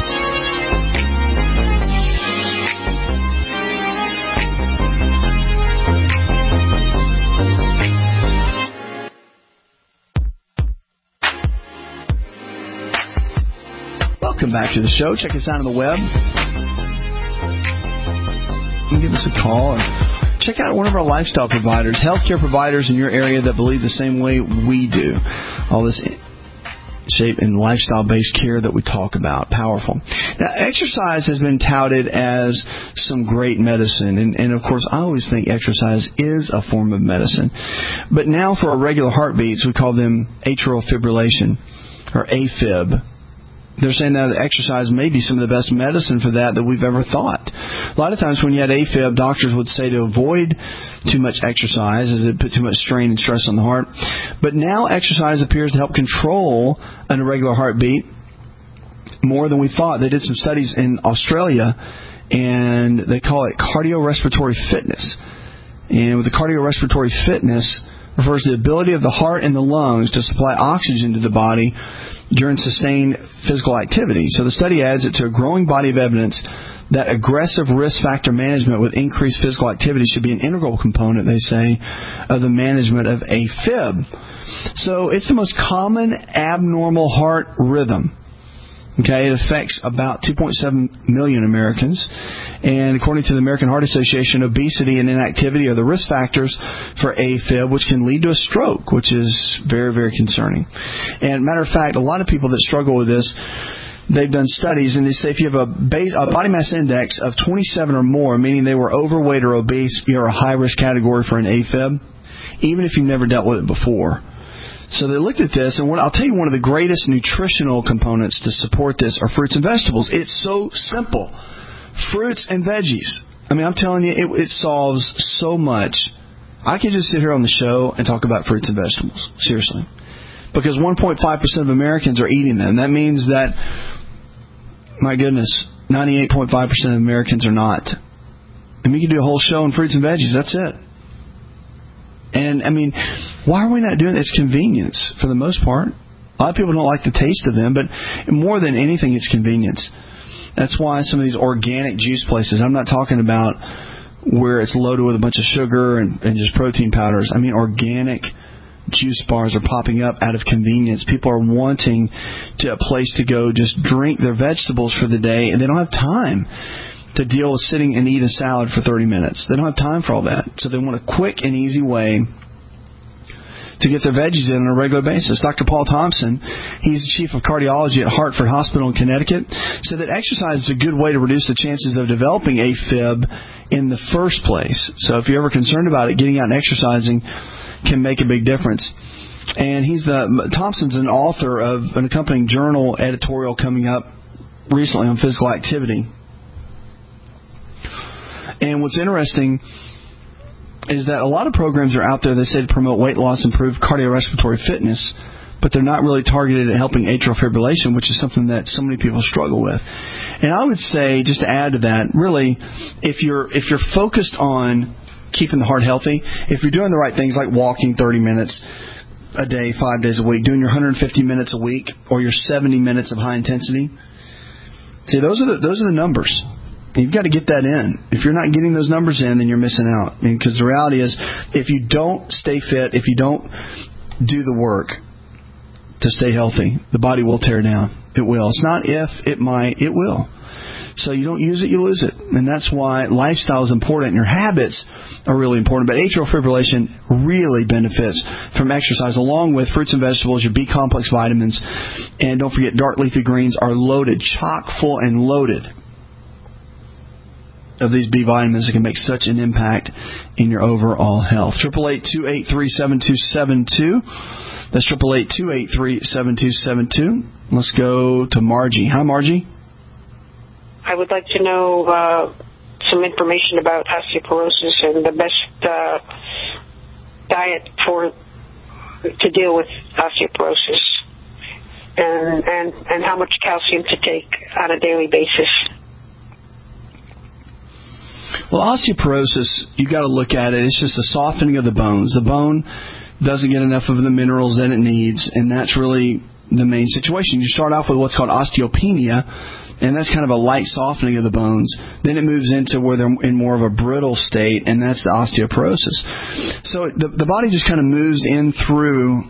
Speaker 3: Welcome back to the show. Check us out on the web. You can give us a call or check out one of our lifestyle providers, healthcare providers in your area that believe the same way we do. All this shape and lifestyle-based care that we talk about. Powerful. Now, exercise has been touted as some great medicine. And, and, of course, I always think exercise is a form of medicine. But now for our regular heartbeats, we call them atrial fibrillation, or AFib. They're saying that exercise may be some of the best medicine for that that we've ever thought. A lot of times when you had AFib, doctors would say to avoid too much exercise as it put too much strain and stress on the heart. But now exercise appears to help control an irregular heartbeat more than we thought. They did some studies in Australia, and they call it cardiorespiratory fitness. And with the cardiorespiratory fitness, refers to the ability of the heart and the lungs to supply oxygen to the body during sustained physical activity. So the study adds it to a growing body of evidence that aggressive risk factor management with increased physical activity should be an integral component, they say, of the management of AFib. So it's the most common abnormal heart rhythm. Okay, it affects about two point seven million Americans. And according to the American Heart Association, obesity and inactivity are the risk factors for AFib, which can lead to a stroke, which is very, very concerning. And matter of fact, a lot of people that struggle with this, they've done studies, and they say if you have a, base, a body mass index of twenty-seven or more, meaning they were overweight or obese, you're a high-risk category for an AFib, even if you've never dealt with it before. So they looked at this, and what, I'll tell you one of the greatest nutritional components to support this are fruits and vegetables. It's so simple. Fruits and veggies. I mean, I'm telling you, it, it solves so much. I can just sit here on the show and talk about fruits and vegetables. Seriously. Because one point five percent of Americans are eating them. That means that, my goodness, ninety-eight point five percent of Americans are not. And we can do a whole show on fruits and veggies. That's it. And, I mean, why are we not doing it? It's convenience, for the most part. A lot of people don't like the taste of them, but more than anything, it's convenience. That's why some of these organic juice places, I'm not talking about where it's loaded with a bunch of sugar and, and just protein powders. I mean, organic juice bars are popping up out of convenience. People are wanting to a place to go just drink their vegetables for the day, and they don't have time to deal with sitting and eat a salad for thirty minutes. They don't have time for all that. So they want a quick and easy way to get their veggies in on a regular basis. Doctor Paul Thompson, he's the chief of cardiology at Hartford Hospital in Connecticut, said that exercise is a good way to reduce the chances of developing AFib in the first place. So if you're ever concerned about it, getting out and exercising can make a big difference. And he's the Thompson's an author of an accompanying journal editorial coming up recently on physical activity. And what's interesting is that a lot of programs are out there that say to promote weight loss, improve cardiorespiratory fitness, but they're not really targeted at helping atrial fibrillation, which is something that so many people struggle with. And I would say, just to add to that, really, if you're if you're focused on keeping the heart healthy, if you're doing the right things like walking thirty minutes a day, five days a week, doing your one hundred fifty minutes a week, or your seventy minutes of high intensity, see, those are the, those are the numbers. You've got to get that in. If you're not getting those numbers in, then you're missing out. Because the reality is, if you don't stay fit, if you don't do the work to stay healthy. The body will tear down. It will. It's not if, it might, it will. So you don't use it, you lose it. And that's why lifestyle is important. Your habits are really important. But atrial fibrillation really benefits from exercise, along with fruits and vegetables, your B-complex vitamins. And don't forget, dark leafy greens are loaded, chock full and loaded of these B vitamins that can make such an impact in your overall health. eight eight eight, two eight three, seven two seven two. That's eight eight eight, two eight three, seven two seven two. Let's go to Margie. Hi, Margie.
Speaker 7: I would like to know uh, some information about osteoporosis and the best uh, diet for to deal with osteoporosis, and, and and how much calcium to take on a daily basis.
Speaker 3: Well, osteoporosis, you got to look at it. It's just a softening of the bones. The bone doesn't get enough of the minerals that it needs, and that's really the main situation. You start off with what's called osteopenia, and that's kind of a light softening of the bones. Then it moves into where they're in more of a brittle state, and that's the osteoporosis. So the, the body just kind of moves in through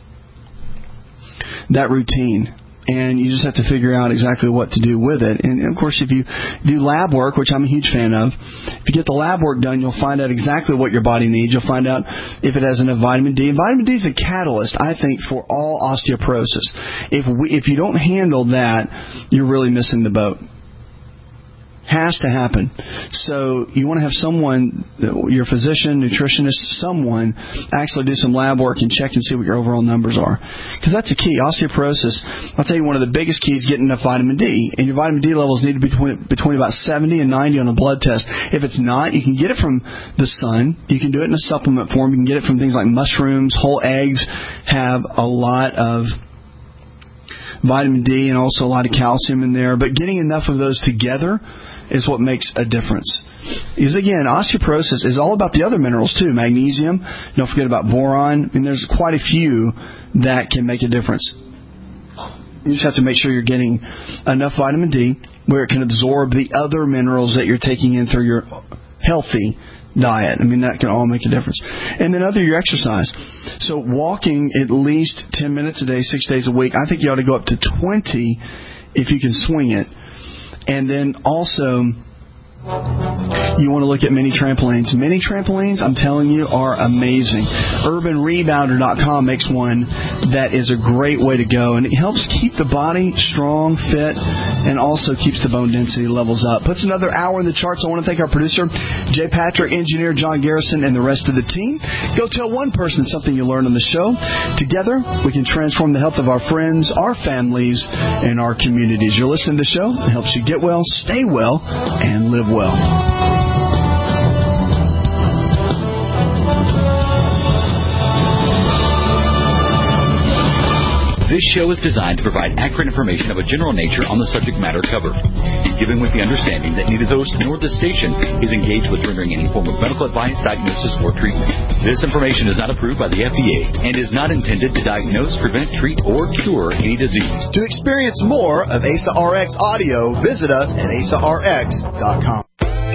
Speaker 3: that routine, and you just have to figure out exactly what to do with it. And, of course, if you do lab work, which I'm a huge fan of, if you get the lab work done, you'll find out exactly what your body needs. You'll find out if it has enough vitamin D. And vitamin D is a catalyst, I think, for all osteoporosis. If we, if you don't handle that, you're really missing the boat. Has to happen. So you want to have someone, your physician, nutritionist, someone actually do some lab work and check and see what your overall numbers are. Because that's a key. Osteoporosis, I'll tell you, one of the biggest keys is getting enough vitamin D. And your vitamin D levels need to be between, between about seventy and ninety on a blood test. If it's not, you can get it from the sun. You can do it in a supplement form. You can get it from things like mushrooms. Whole eggs have a lot of vitamin D and also a lot of calcium in there. But getting enough of those together is what makes a difference. Is again, osteoporosis is all about the other minerals too. Magnesium, don't forget about boron. I mean, there's quite a few that can make a difference. You just have to make sure you're getting enough vitamin D where it can absorb the other minerals that you're taking in through your healthy diet. I mean, that can all make a difference. And then other, your exercise. So walking at least ten minutes a day, six days a week. I think you ought to go up to twenty if you can swing it. And then also, you want to look at mini trampolines. Mini trampolines, I'm telling you, are amazing. Urban Rebounder dot com makes one that is a great way to go. And it helps keep the body strong, fit, and also keeps the bone density levels up. Puts another hour in the charts. I want to thank our producer, Jay Patrick, engineer John Garrison, and the rest of the team. Go tell one person something you learned on the show. Together, we can transform the health of our friends, our families, and our communities. You're listening to the show. It helps you get well, stay well, and live well.
Speaker 11: This show is designed to provide accurate information of a general nature on the subject matter covered, given with the understanding that neither the host nor the station is engaged with rendering any form of medical advice, diagnosis, or treatment. This information is not approved by the F D A and is not intended to diagnose, prevent, treat, or cure any disease.
Speaker 3: To experience more of A S A R X audio, visit us at A S A R X dot com.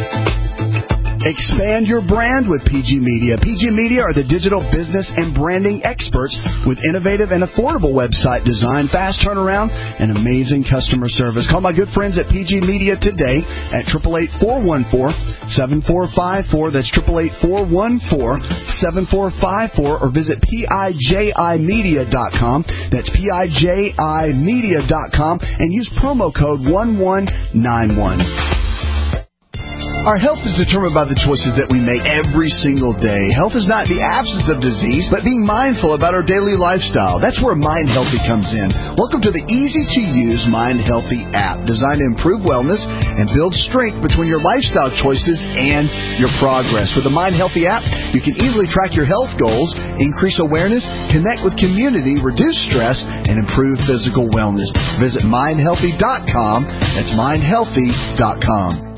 Speaker 3: Expand your brand with P G Media. P G Media are the digital business and branding experts with innovative and affordable website design, fast turnaround, and amazing customer service. Call my good friends at P G Media today at eight eight eight, four one four, seven four five four. That's eight eight eight, four one four, seven four five four. Or visit P I J I media dot com. That's P I J I media dot com and use promo code one one nine one. Our health is determined by the choices that we make every single day. Health is not the absence of disease, but being mindful about our daily lifestyle. That's where Mind Healthy comes in. Welcome to the easy-to-use Mind Healthy app, designed to improve wellness and build strength between your lifestyle choices and your progress. With the Mind Healthy app, you can easily track your health goals, increase awareness, connect with community, reduce stress, and improve physical wellness. Visit mind healthy dot com. That's mind healthy dot com.